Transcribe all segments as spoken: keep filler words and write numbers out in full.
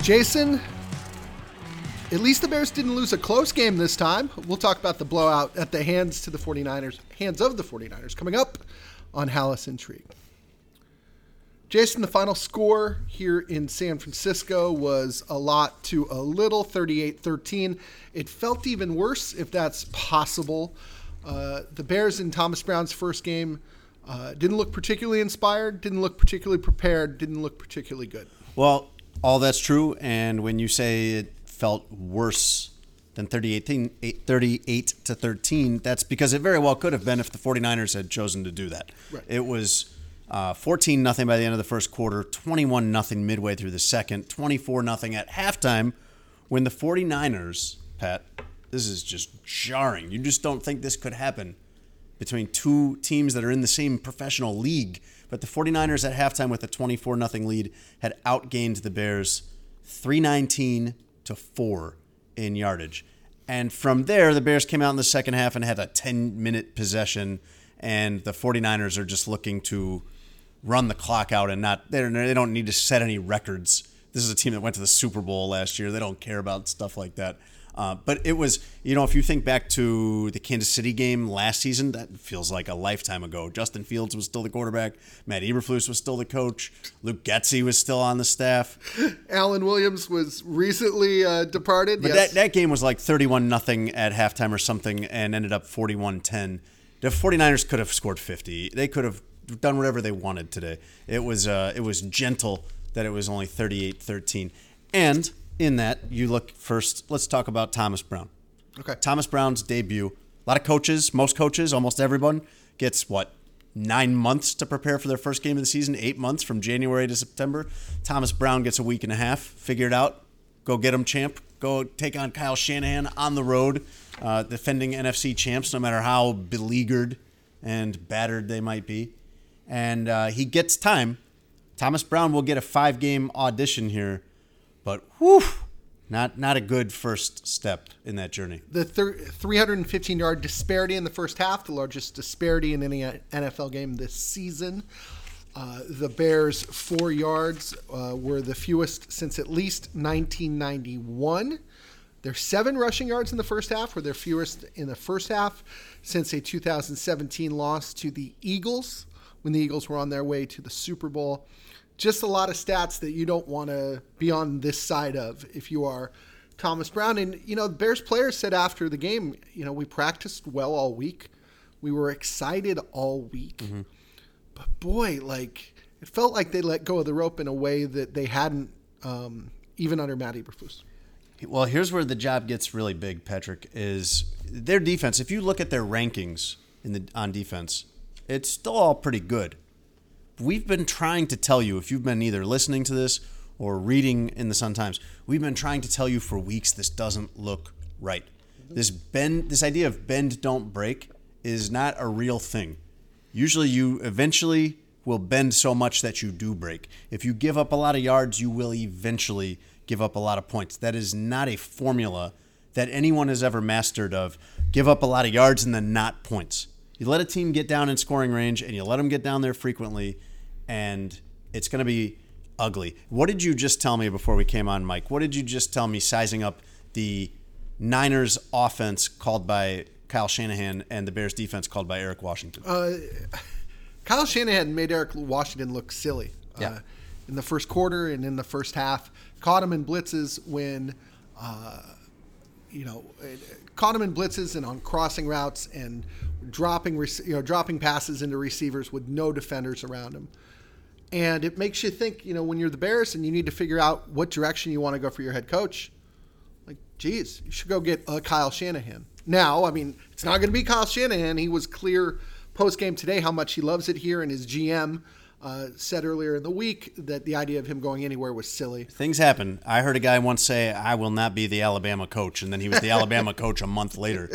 Jason, at least the Bears didn't lose a close game this time. We'll talk about the blowout at the hands to the 49ers, hands of the 49ers coming up on Halas Intrigue. Jason, the final score here in San Francisco was a lot to a little, thirty-eight thirteen. It felt even worse, if that's possible. Uh, the Bears in Thomas Brown's first game uh, didn't look particularly inspired, didn't look particularly prepared, didn't look particularly good. Well, all that's true, and when you say it felt worse than thirty-eight to thirteen, that's because it very well could have been if the 49ers had chosen to do that. Right. It was uh, fourteen nothing by the end of the first quarter, twenty-one nothing midway through the second, twenty-four nothing at halftime, when the 49ers, Pat, this is just jarring. You just don't think this could happen between two teams that are in the same professional league. But the 49ers at halftime with a twenty-four nothing lead had outgained the Bears three nineteen to four in yardage. And from there, the Bears came out in the second half and had a ten-minute possession, and the 49ers are just looking to run the clock out and not they don't need to set any records. This is a team that went to the Super Bowl last year. They don't care about stuff like that. Uh, but it was, you know, if you think back to the Kansas City game last season, that feels like a lifetime ago. Justin Fields was still the quarterback. Matt Eberflus was still the coach. Luke Getsy was still on the staff. Alan Williams was recently uh, departed. But yes. that, that game was like thirty-one nothing at halftime or something and ended up forty-one ten. The 49ers could have scored fifty. They could have done whatever they wanted today. It was uh, it was gentle that it was only thirty-eight thirteen. And in that, you look first, let's talk about Thomas Brown. Okay. Thomas Brown's debut. A lot of coaches, most coaches, almost everyone gets, what, nine months to prepare for their first game of the season, eight months from January to September. Thomas Brown gets a week and a half. Figure it out. Go get him, champ. Go take on Kyle Shanahan on the road, uh, defending N F C champs, no matter how beleaguered and battered they might be. And uh, he gets time. Thomas Brown will get a five-game audition here. But, whew, not not a good first step in that journey. The three hundred fifteen-yard disparity in the first half, the largest disparity in any N F L game this season. Uh, the Bears' four yards uh, were the fewest since at least nineteen ninety-one. Their seven rushing yards in the first half were their fewest in the first half since a two thousand seventeen loss to the Eagles, when the Eagles were on their way to the Super Bowl. Just a lot of stats that you don't want to be on this side of if you are Thomas Brown. And, you know, the Bears players said after the game, you know, we practiced well all week. We were excited all week. Mm-hmm. But, boy, like, it felt like they let go of the rope in a way that they hadn't um, even under Matt Eberflus. Well, here's where the job gets really big, Patrick, is their defense. If you look at their rankings in the on defense, it's still all pretty good. We've been trying to tell you, if you've been either listening to this or reading in the Sun-Times, we've been trying to tell you for weeks this doesn't look right. This bend, this idea of bend, don't break is not a real thing. Usually you eventually will bend so much that you do break. If you give up a lot of yards, you will eventually give up a lot of points. That is not a formula that anyone has ever mastered of give up a lot of yards and then not points. You let a team get down in scoring range, and you let them get down there frequently, and it's going to be ugly. What did you just tell me before we came on, Mike? What did you just tell me sizing up the Niners offense called by Kyle Shanahan and the Bears defense called by Eric Washington? Uh, Kyle Shanahan made Eric Washington look silly yeah. uh, in the first quarter and in the first half. Caught him in blitzes when, uh, you know, caught him in blitzes and on crossing routes and dropping, you know, dropping passes into receivers with no defenders around him. And it makes you think, you know, when you're the Bears and you need to figure out what direction you want to go for your head coach, like, geez, you should go get a Kyle Shanahan. Now, I mean, it's not going to be Kyle Shanahan. He was clear post-game today how much he loves it here, and his G M uh, said earlier in the week that the idea of him going anywhere was silly. Things happen. I heard a guy once say, I will not be the Alabama coach, and then he was the Alabama coach a month later.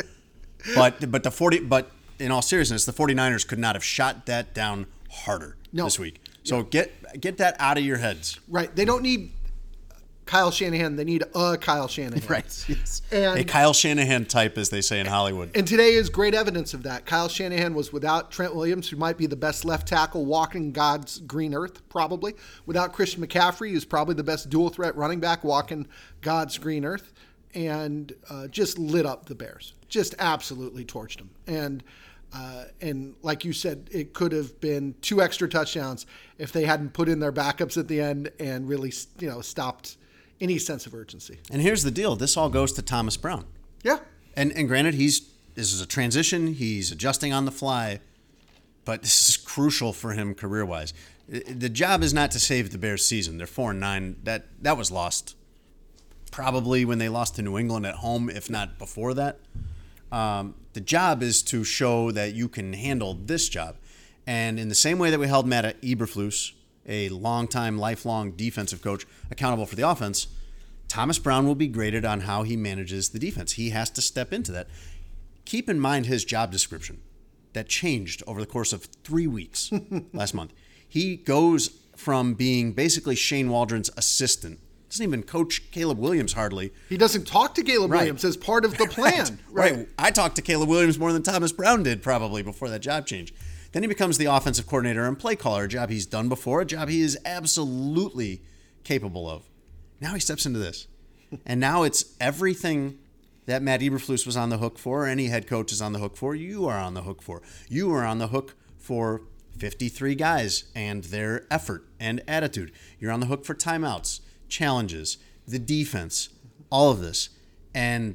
But but the forty but in all seriousness, the 49ers could not have shot that down harder no. this week. So yeah. get get that out of your heads. Right. They don't need Kyle Shanahan. They need a Kyle Shanahan. Right. Yes. And, a Kyle Shanahan type, as they say in Hollywood. And today is great evidence of that. Kyle Shanahan was without Trent Williams, who might be the best left tackle walking God's green earth, probably. Without Christian McCaffrey, who's probably the best dual threat running back walking God's green earth. And uh, just lit up the Bears. Just absolutely torched them. And uh, and like you said, it could have been two extra touchdowns if they hadn't put in their backups at the end and really, you know, stopped any sense of urgency. And here's the deal. This all goes to Thomas Brown. Yeah. And and granted, he's this is a transition. He's adjusting on the fly. But this is crucial for him career-wise. The job is not to save the Bears' season. They're four and nine. That, that was lost probably when they lost to New England at home, if not before that. Um, the job is to show that you can handle this job. And in the same way that we held Matt Eberflus, a longtime, lifelong defensive coach, accountable for the offense, Thomas Brown will be graded on how he manages the defense. He has to step into that. Keep in mind his job description that changed over the course of three weeks last month. He goes from being basically Shane Waldron's assistant. Doesn't even coach Caleb Williams hardly. He doesn't talk to Caleb Right. Williams as part of the plan. right. right. I talked to Caleb Williams more than Thomas Brown did probably before that job change. Then he becomes the offensive coordinator and play caller, a job he's done before, a job he is absolutely capable of. Now he steps into this. And now it's everything that Matt Eberflus was on the hook for, or any head coach is on the hook for, you are on the hook for. You are on the hook for fifty-three guys and their effort and attitude. You're on the hook for timeouts, challenges, the defense, all of this. And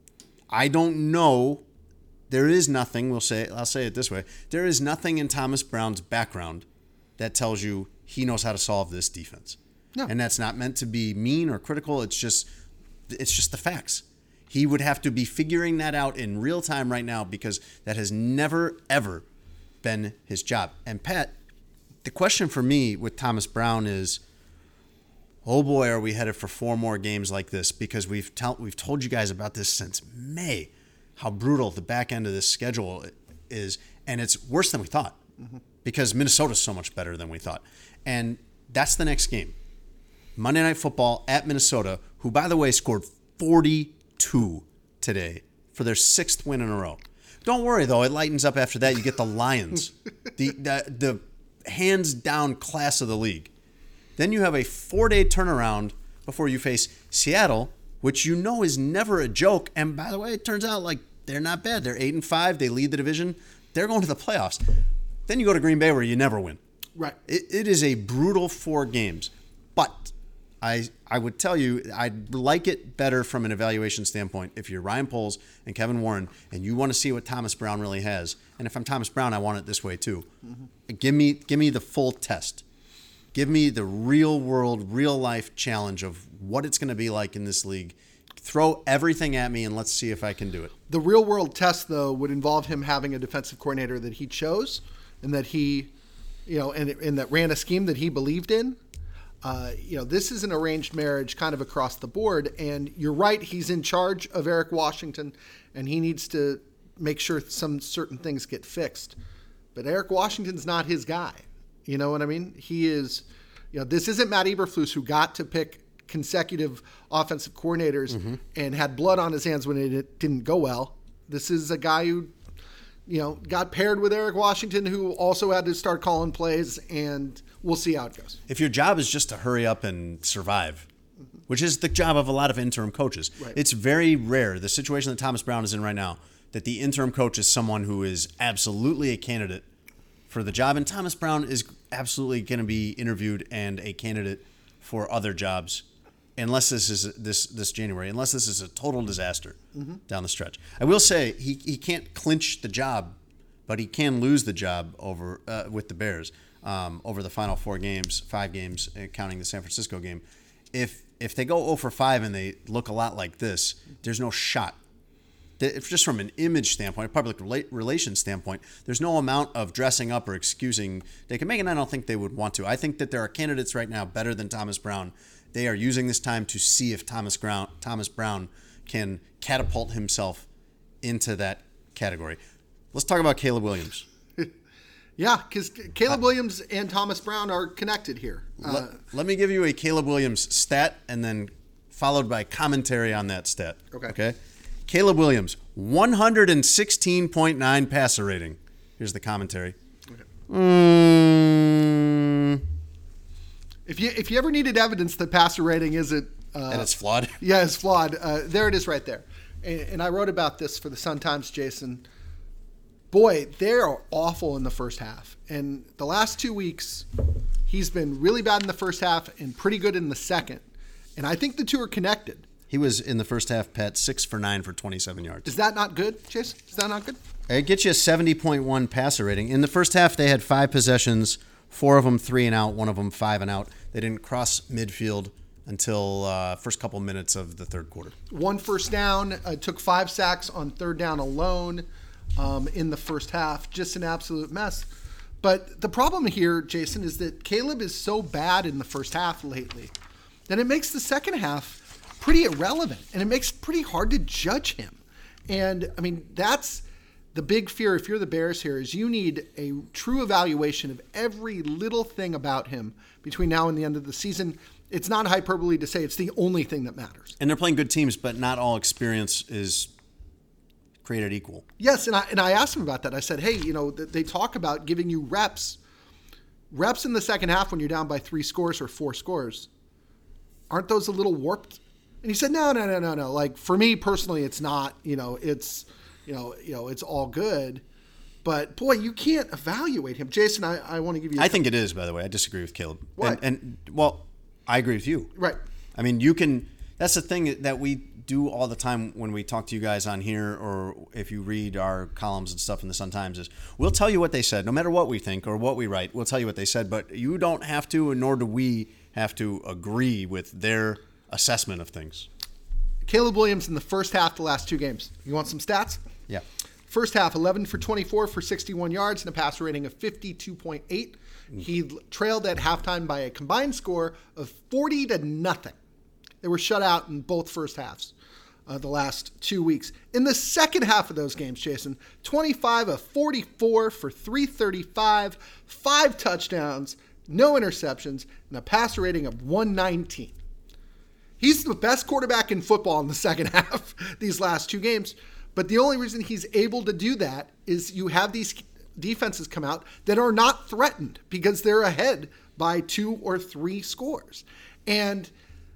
I don't know, there is nothing, we'll say, I'll say it this way, there is nothing in Thomas Brown's background that tells you he knows how to solve this defense. No. And that's not meant to be mean or critical, it's just it's just the facts. He would have to be figuring that out in real time right now because that has never, ever been his job. And Pat, the question for me with Thomas Brown is, oh boy, are we headed for four more games like this? Because we've tell, we've told you guys about this since May, how brutal the back end of this schedule is, and it's worse than we thought mm-hmm. because Minnesota's so much better than we thought. And that's the next game. Monday Night Football at Minnesota, who, by the way, scored forty-two today for their sixth win in a row. Don't worry, though. It lightens up after that. You get the Lions, the, the the hands-down class of the league. Then you have a four-day turnaround before you face Seattle, which you know is never a joke. And by the way, it turns out like they're not bad. They're eight and five. They lead the division. They're going to the playoffs. Then you go to Green Bay where you never win. Right. It, it is a brutal four games. But I I would tell you I'd like it better from an evaluation standpoint if you're Ryan Poles and Kevin Warren and you want to see what Thomas Brown really has. And if I'm Thomas Brown, I want it this way too. Mm-hmm. Give me give me the full test. Give me the real world, real life challenge of what it's going to be like in this league. Throw everything at me and let's see if I can do it. The real world test, though, would involve him having a defensive coordinator that he chose and that he, you know, and, and that ran a scheme that he believed in. Uh, you know, this is an arranged marriage kind of across the board. And you're right, he's in charge of Eric Washington, and he needs to make sure some certain things get fixed. But Eric Washington's not his guy. You know what I mean? He is, you know, this isn't Matt Eberflus who got to pick consecutive offensive coordinators mm-hmm. and had blood on his hands when it didn't go well. This is a guy who, you know, got paired with Eric Washington, who also had to start calling plays, and we'll see how it goes. If your job is just to hurry up and survive, mm-hmm. which is the job of a lot of interim coaches, right. It's very rare, the situation that Thomas Brown is in right now, that the interim coach is someone who is absolutely a candidate for the job. And Thomas Brown is absolutely going to be interviewed and a candidate for other jobs unless this is this this January, unless this is a total disaster mm-hmm. down the stretch. I will say he, he can't clinch the job, but he can lose the job over uh, with the Bears um, over the final four games, five games, uh, counting the San Francisco game. If if they go oh for five and they look a lot like this, there's no shot. If just from an image standpoint, a public relations standpoint, there's no amount of dressing up or excusing they can make, and I don't think they would want to. I think that there are candidates right now better than Thomas Brown. They are using this time to see if Thomas Brown, Thomas Brown can catapult himself into that category. Let's talk about Caleb Williams. Yeah, because Caleb uh, Williams and Thomas Brown are connected here. Let, uh, let me give you a Caleb Williams stat and then followed by commentary on that stat. Okay. Okay. Caleb Williams, one sixteen point nine passer rating. Here's the commentary. Okay. Mm, If you if you ever needed evidence that passer rating isn't uh, and it's flawed. yeah, it's flawed. Uh, there it is right there. And, and I wrote about this for the Sun-Times, Jason. Boy, they're awful in the first half. And the last two weeks, he's been really bad in the first half and pretty good in the second. And I think the two are connected. He was in the first half, Pat, six for nine for twenty-seven yards. Is that not good, Jason? Is that not good? It gets you a seventy point one passer rating. In the first half, they had five possessions, four of them three and out, one of them five and out. They didn't cross midfield until uh, first couple minutes of the third quarter. One first down, uh, took five sacks on third down alone um, in the first half. Just an absolute mess. But the problem here, Jason, is that Caleb is so bad in the first half lately that it makes the second half pretty irrelevant, and it makes it pretty hard to judge him. And, I mean, that's the big fear if you're the Bears here is you need a true evaluation of every little thing about him between now and the end of the season. It's not hyperbole to say it's the only thing that matters. And they're playing good teams, but not all experience is created equal. Yes, and I and I asked him about that. I said, hey, you know, they talk about giving you reps, reps in the second half when you're down by three scores or four scores. Aren't those a little warped? And he said, no, no, no, no, no. Like for me personally, it's not. You know, it's, you know, you know, it's all good. But boy, you can't evaluate him, Jason. I, I want to give you. I think it is. By the way, I disagree with Caleb. Why? And, and well, I agree with you. Right. I mean, you can. That's the thing that we do all the time when we talk to you guys on here, or if you read our columns and stuff in the Sun-Times, is we'll tell you what they said, no matter what we think or what we write. We'll tell you what they said, but you don't have to, and nor do we have to agree with their assessment of things. Caleb Williams in the first half, the last two games. You want some stats? Yeah. First half, eleven for twenty-four for sixty-one yards and a passer rating of fifty-two point eight. Mm. He trailed at halftime by a combined score of forty to nothing. They were shut out in both first halves uh, the last two weeks. In the second half of those games, Jason, twenty-five of forty-four for three thirty-five, five touchdowns, no interceptions, and a passer rating of one nineteen. He's the best quarterback in football in the second half these last two games. But the only reason he's able to do that is you have these defenses come out that are not threatened because they're ahead by two or three scores. And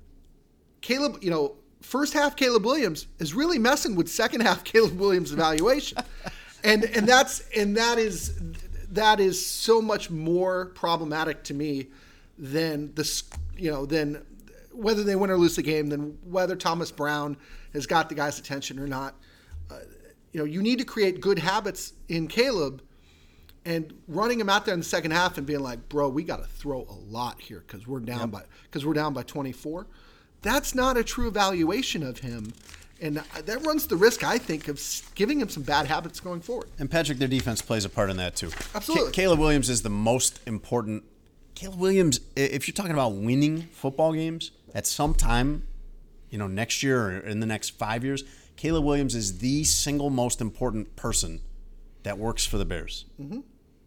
Caleb, you know, first half Caleb Williams is really messing with second half Caleb Williams evaluation. and and that's and that is that is so much more problematic to me than the you know than whether they win or lose the game, than whether Thomas Brown has got the guy's attention or not. Uh, you know, you need to create good habits in Caleb, and running him out there in the second half and being like, bro, we got to throw a lot here because we're down yep. by because we're down by twenty-four. That's not a true evaluation of him. And that runs the risk, I think, of giving him some bad habits going forward. And Patrick, their defense plays a part in that too. Absolutely. C- Caleb Williams is the most important. Caleb Williams, if you're talking about winning football games at some time, you know, next year or in the next five years, Caleb Williams is the single most important person that works for the Bears. Mm-hmm.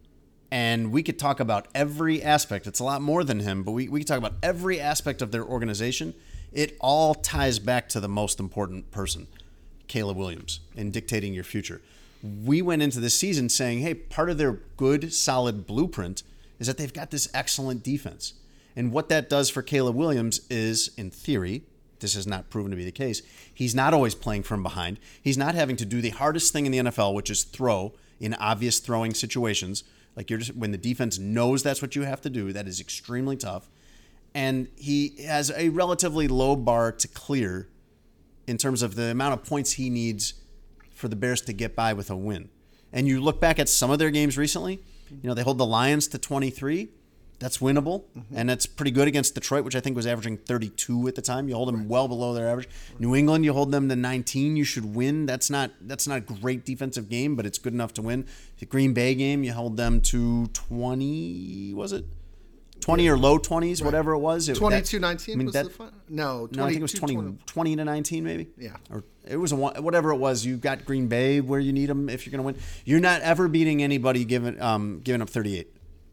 And we could talk about every aspect. It's a lot more than him, but we, we could talk about every aspect of their organization. It all ties back to the most important person, Caleb Williams, in dictating your future. We went into this season saying, hey, part of their good, solid blueprint is that they've got this excellent defense. And what that does for Caleb Williams is, in theory, this has not proven to be the case, he's not always playing from behind. He's not having to do the hardest thing in the N F L, which is throw in obvious throwing situations. Like you're just when the defense knows that's what you have to do, that is extremely tough. And he has a relatively low bar to clear in terms of the amount of points he needs for the Bears to get by with a win. And you look back at some of their games recently, you know, they hold the Lions to twenty-three. That's winnable, mm-hmm. and that's pretty good against Detroit, which I think was averaging thirty-two at the time. You hold them right. well below their average. Right. New England, you hold them to nineteen. You should win. That's not that's not a great defensive game, but it's good enough to win. The Green Bay game, you held them to twenty. Was it twenty yeah. or low twenties, right. whatever it was? twenty-two nineteen I mean, was that, the fun? No, no, I think it was twenty, twenty to nineteen, maybe. Yeah, or it was a one, whatever it was. You got Green Bay where you need them if you're going to win. You're not ever beating anybody giving um, giving up thirty-eight.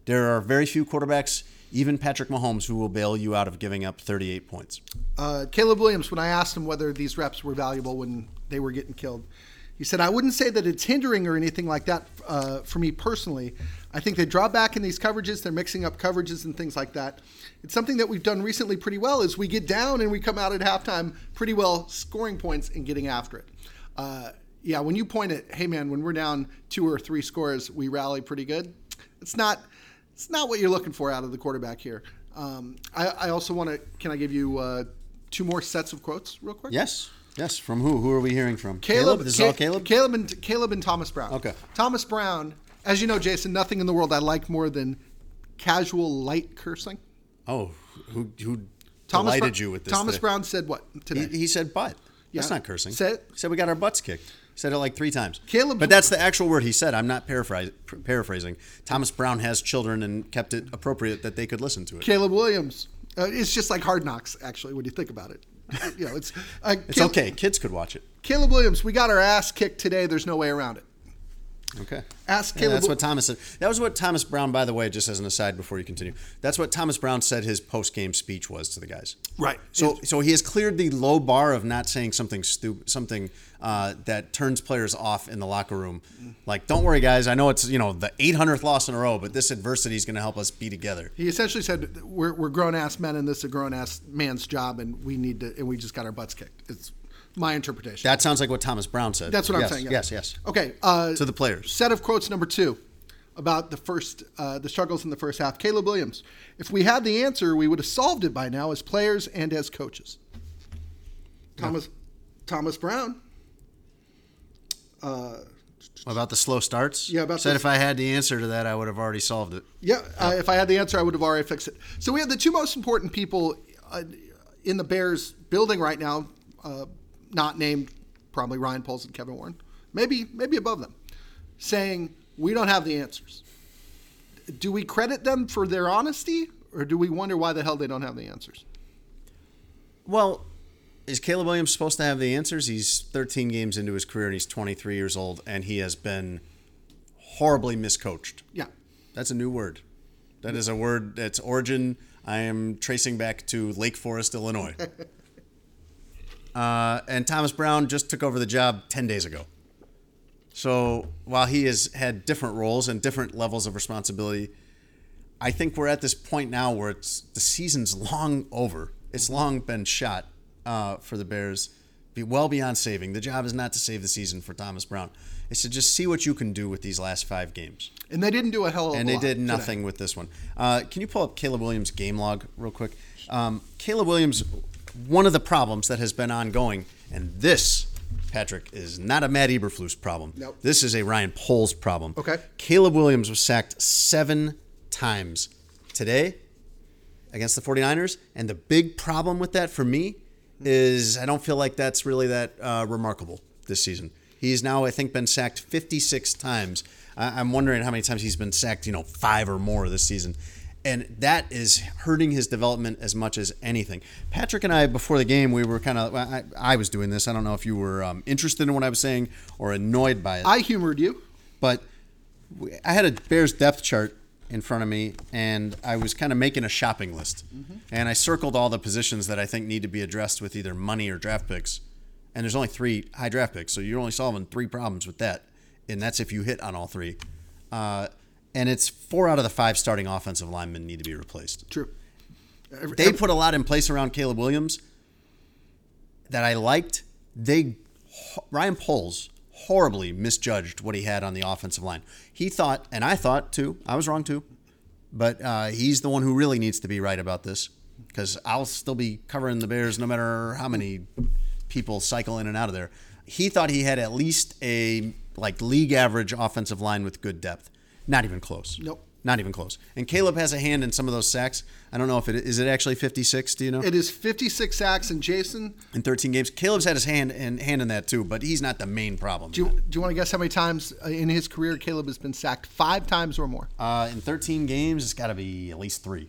There are very few quarterbacks, even Patrick Mahomes, who will bail you out of giving up thirty-eight points. Uh, Caleb Williams, when I asked him whether these reps were valuable when they were getting killed, he said, I wouldn't say that it's hindering or anything like that uh, for me personally. I think they draw back in these coverages. They're mixing up coverages and things like that. It's something that we've done recently pretty well is we get down and we come out at halftime pretty well scoring points and getting after it. Uh, yeah, when you point at, hey, man, when we're down two or three scores, we rally pretty good. It's not it's not what you're looking for out of the quarterback here. Um, I, I also want to, can I give you uh, two more sets of quotes real quick? Yes. Yes. From who? Who are we hearing from? Caleb. This is Ca- all Caleb? Caleb and, Caleb and Thomas Brown. Okay. Thomas Brown, as you know, Jason, nothing in the world I like more than casual light cursing. Oh, who who Thomas delighted Bra- you with this Thomas today? Brown said what today? He, he said butt. That's Yeah. not cursing. Say it. He said we got our butts kicked. He said it like three times. Caleb's- but that's the actual word he said. I'm not paraphrase, paraphrasing. Thomas Brown has children and kept it appropriate that they could listen to it. Caleb Williams. Uh, it's just like Hard Knocks, actually, when you think about it. You know, it's uh, It's Caleb, okay. Kids could watch it. Caleb Williams, we got our ass kicked today. There's no way around it. Okay. Ask Yeah, Caleb. that's what Thomas said. That was what Thomas Brown, by the way, just as an aside before you continue, that's what Thomas Brown said his post-game speech was to the guys. Right. So, so he has cleared the low bar of not saying something stupid, something uh, that turns players off in the locker room. Like, don't worry, guys. I know it's you know the eight hundredth loss in a row, but this adversity is going to help us be together. He essentially said, "We're, we're grown ass men, and this is a grown ass man's job, and we need to, and we just got our butts kicked." It's my interpretation. That sounds like what Thomas Brown said. That's what I'm Yes, saying. yeah. Yes, yes. Okay. Uh, To the players. Set of quotes number two about the first, uh, the struggles in the first half. Caleb Williams. If we had the answer, we would have solved it by now as players and as coaches. Thomas, Thomas Brown. Uh, About the slow starts? Yeah, about Said the- if I had the answer to that, I would have already solved it. yeah. Uh, if I had the answer, I would have already fixed it. So we have the two most important people uh, in the Bears building right now, uh, not named, probably Ryan Poles and Kevin Warren, maybe maybe above them, saying we don't have the answers. Do we credit them for their honesty, or do we wonder why the hell they don't have the answers? Well, is Caleb Williams supposed to have the answers? He's thirteen games into his career and he's twenty-three years old and he has been horribly miscoached. Yeah. That's a new word. That is a word that's origin I am tracing back to Lake Forest, Illinois. uh, and Thomas Brown just took over the job ten days ago. So while he has had different roles and different levels of responsibility, I think we're at this point now where it's the season's long over. It's long been shot uh, for the Bears, be well beyond saving. The job is not to save the season for Thomas Brown. It's to just see what you can do with these last five games. And they didn't do a hell of a lot. And they did today. nothing with this one. Uh, can you pull up Caleb Williams' game log real quick? Um, Caleb Williams, one of the problems that has been ongoing, and this, Patrick, is not a Matt Eberflus problem. Nope. This is a Ryan Poles problem. Okay. Caleb Williams was sacked seven times today against the 49ers. And the big problem with that for me is I don't feel like that's really that uh, remarkable this season. He's now, I think, been sacked fifty-six times. I- I'm wondering how many times he's been sacked, you know, five or more this season. And that is hurting his development as much as anything. Patrick and I, before the game, we were kind of, I, I was doing this. I don't know if you were um, interested in what I was saying or annoyed by it. I humored you. But we- I had a Bears depth chart in front of me, and I was kind of making a shopping list. Mm-hmm. And I circled all the positions that I think need to be addressed with either money or draft picks. And there's only three high draft picks, so you're only solving three problems with that. And that's if you hit on all three. Uh, and it's four out of the five starting offensive linemen need to be replaced. True. Every- They put a lot in place around Caleb Williams that I liked. They Ryan Poles horribly misjudged what he had on the offensive line. He thought, and I thought too, I was wrong too, but uh, he's the one who really needs to be right about this because I'll still be covering the Bears no matter how many people cycle in and out of there. He thought he had at least a like league average offensive line with good depth. Not even close. Nope. Not even close. And Caleb has a hand in some of those sacks. I don't know if it is it actually fifty-six, do you know? It is fifty-six sacks, and Jason, In thirteen games. Caleb's had his hand in, hand in that too, but he's not the main problem. do you, do you want to guess how many times uh, in his career Caleb has been sacked? Five times or more? Uh, in thirteen games, it's got to be at least three.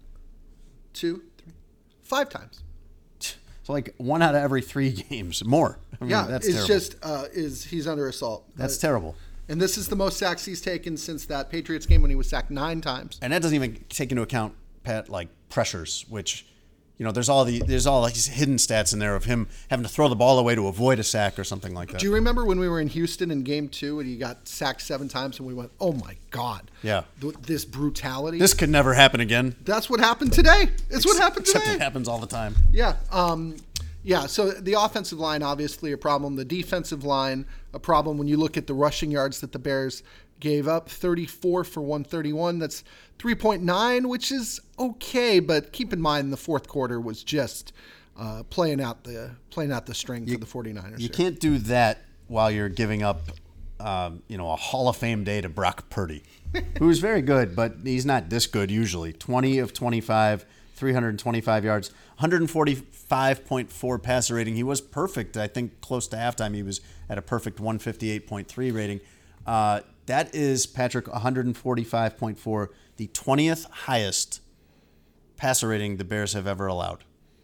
Two, three, five times. So like one out of every three games, more. I mean, Yeah, that's it's terrible. just uh, is he's under assault. That's Uh, terrible. And this is the most sacks he's taken since that Patriots game when he was sacked nine times. And that doesn't even take into account, Pat, like pressures, which, you know, there's all the there's all like these hidden stats in there of him having to throw the ball away to avoid a sack or something like that. Do you remember when we were in Houston in game two and he got sacked seven times and we went, oh my God. Yeah. Th- this brutality. This could never happen again. That's what happened today. It's what happened Except today. it happens all the time. Yeah. Um, yeah. So the offensive line, obviously a problem. The defensive line, a problem when you look at the rushing yards that the Bears gave up, thirty-four for one thirty-one. That's three point nine, which is okay. But keep in mind the fourth quarter was just uh, playing out the playing out the string You- for the 49ers. You here. can't do that while you're giving up, um, you know, a Hall of Fame day to Brock Purdy, who's very good, but he's not this good usually. twenty of twenty-five, three hundred twenty-five yards, one forty-five point four passer rating. He was perfect. I think close to halftime he was at a perfect one fifty-eight point three rating. Uh, that is, Patrick, one forty-five point four, the twentieth highest passer rating the Bears have ever allowed.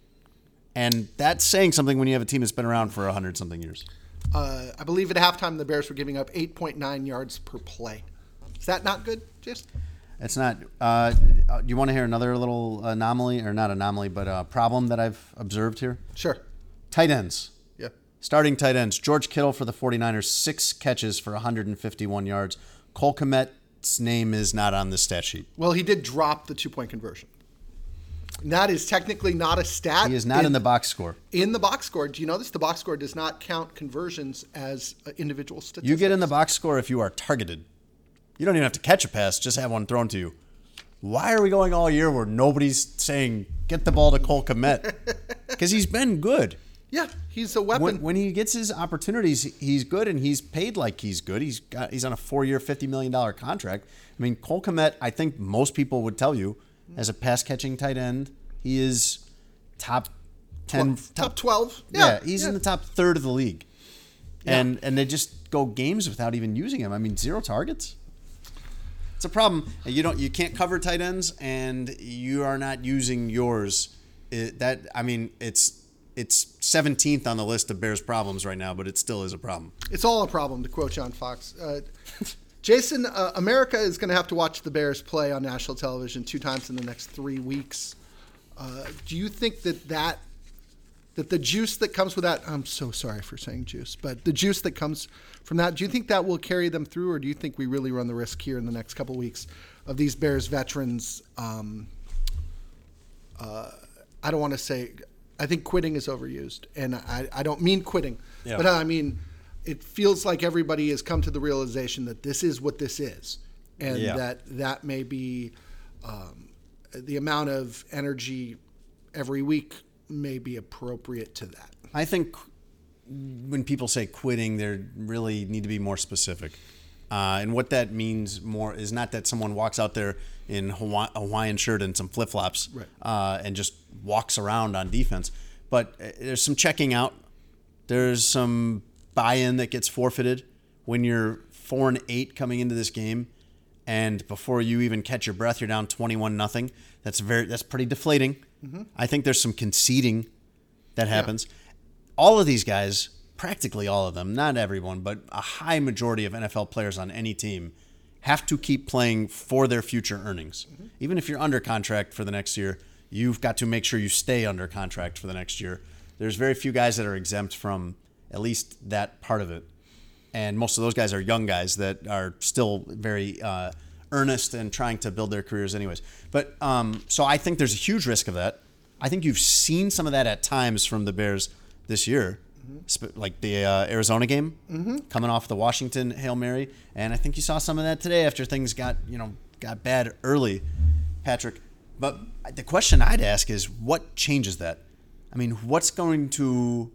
And that's saying something when you have a team that's been around for one hundred something years. Uh, I believe at halftime the Bears were giving up eight point nine yards per play. Is that not good, Jason? It's not. Uh, do you want to hear another little anomaly, or not anomaly, but a problem that I've observed here? Sure. Tight ends. Yeah. Starting tight ends. George Kittle for the 49ers, six catches for one fifty-one yards. Cole Kmet's name is not on the stat sheet. Well, he did drop the two-point conversion. And that is technically not a stat. He is not in, in the box score. In the box score. Do you know this? The box score does not count conversions as uh, individual statistics. You get in the box score if you are targeted. You don't even have to catch a pass, just have one thrown to you. Why are we going all year where nobody's saying, get the ball to Cole Kmet? Because he's been good. Yeah, he's a weapon. When, when he gets his opportunities, he's good, and he's paid like he's good. He's got he's on a four-year, fifty million dollars contract. I mean, Cole Kmet, I think most people would tell you, as a pass-catching tight end, he is top ten. Top, top twelve. Yeah, Yeah, he's yeah. in the top third of the league. Yeah. And and they just go games without even using him. I mean, zero targets. It's a problem. You don't. You can't cover tight ends, and you are not using yours. It, that I mean, it's it's seventeenth on the list of Bears problems right now, but it still is a problem. It's all a problem, to quote John Fox. Uh, Jason, uh, America is going to have to watch the Bears play on national television two times in the next three weeks. Uh, do you think that that that the juice that comes with that, I'm so sorry for saying juice, but the juice that comes from that, do you think that will carry them through, or do you think we really run the risk here in the next couple of weeks of these Bears veterans? Um, uh, I don't want to say, I think quitting is overused, and I, I don't mean quitting, Yeah. but I mean, it feels like everybody has come to the realization that this is what this is, and Yeah. that that may be um, the amount of energy every week may be appropriate to that. I think when people say quitting, they really need to be more specific. Uh, and what that means more is not that someone walks out there in Hawaii, a Hawaiian shirt and some flip-flops Right. uh, and just walks around on defense. But uh, there's some checking out. There's some buy-in that gets forfeited when you're four and eight coming into this game, and before you even catch your breath, you're down twenty-one nothing. That's very that's pretty deflating. Mm-hmm. I think there's some conceding that happens. All of these guys, practically all of them, not everyone, but a high majority of N F L players on any team have to keep playing for their future earnings. Mm-hmm. Even if you're under contract for the next year, you've got to make sure you stay under contract for the next year. There's very few guys that are exempt from at least that part of it. And most of those guys are young guys that are still very uh, earnest and trying to build their careers anyways. But um, so I think there's a huge risk of that. I think you've seen some of that at times from the Bears this year, mm-hmm. like the uh, Arizona game, mm-hmm. coming off the Washington Hail Mary. And I think you saw some of that today after things got, you know, got bad early, Patrick. But the question I'd ask is, what changes that? I mean, what's going to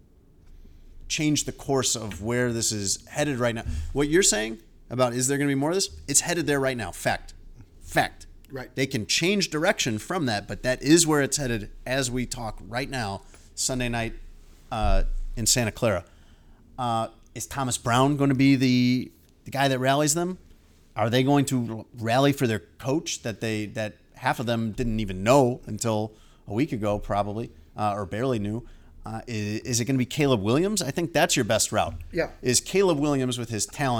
change the course of where this is headed right now? What you're saying about is there going to be more of this? It's headed there right now. Fact. Fact. Right. They can change direction from that, but that is where it's headed as we talk right now, Sunday night uh, in Santa Clara. Uh, is Thomas Brown going to be the the guy that rallies them? Are they going to rally for their coach that they that half of them didn't even know until a week ago, probably, uh, or barely knew? Uh, is, is it going to be Caleb Williams? I think that's your best route. Yeah. Is Caleb Williams with his talent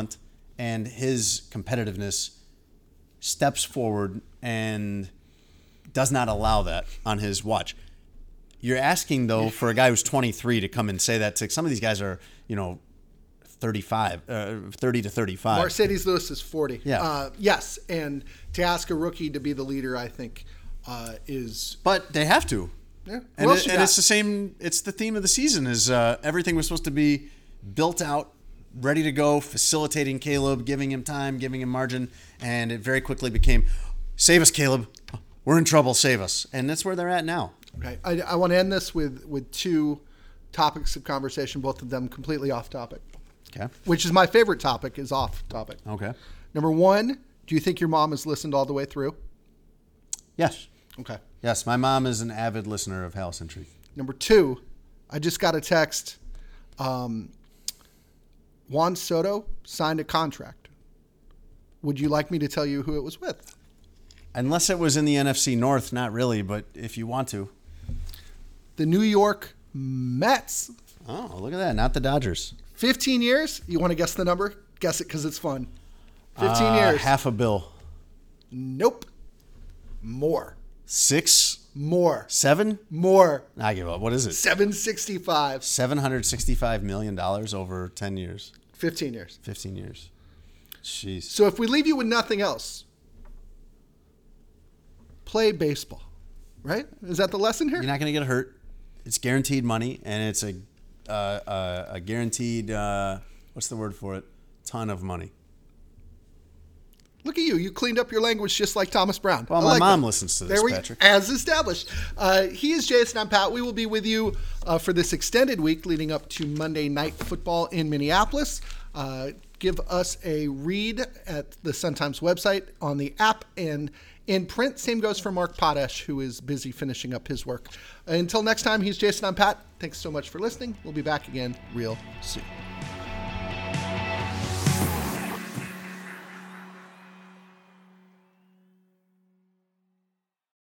and his competitiveness steps forward and does not allow that on his watch. You're asking, though, for a guy who's twenty-three to come and say that to some of these guys are, you know, thirty-five, uh, thirty to thirty-five. Mercedes Lewis is forty. Yeah. Uh, yes, and to ask a rookie to be the leader, I think, uh, is. But they have to. Yeah. Who And, else it, you and got? it's the same. It's the theme of the season. Is uh, everything was supposed to be built out, ready to go, facilitating Caleb, giving him time, giving him margin, and it very quickly became, "Save us, Caleb! We're in trouble. Save us!" And that's where they're at now. Okay. I, I want to end this with, with two topics of conversation, both of them completely off topic, Okay. which is my favorite topic, is off topic. Okay. Number one, do you think your mom has listened all the way through? Yes. Okay. Yes. My mom is an avid listener of House and Truth. Number two, I just got a text. Um, Juan Soto signed a contract. Would you like me to tell you who it was with? Unless it was in the N F C North, not really. But if you want to. The New York Mets. Oh, look at that! Not the Dodgers. fifteen years. You want to guess the number? Guess it because it's fun. fifteen Uh, years. Half a bill. Nope. More. Six. More. Seven. More. I give up. What is it? seven sixty-five. Seven hundred sixty-five million dollars over ten years, fifteen years. fifteen years. Jeez. So if we leave you with nothing else, play baseball. Right? Is that the lesson here? You're not going to get hurt. It's guaranteed money, and it's a uh, uh, a guaranteed uh, what's the word for it? Ton of money. Look at you. You cleaned up your language just like Thomas Brown. Well, I my like mom that. listens to this, there we, Patrick. As established. Uh, he is Jason. I'm Pat. We will be with you uh, for this extended week leading up to Monday Night Football in Minneapolis. Uh, give us a read at the Sun-Times website, on the app, and in print. Same goes for Mark Potash, who is busy finishing up his work. Until next time, he's Jason. I'm Pat. Thanks so much for listening. We'll be back again real soon.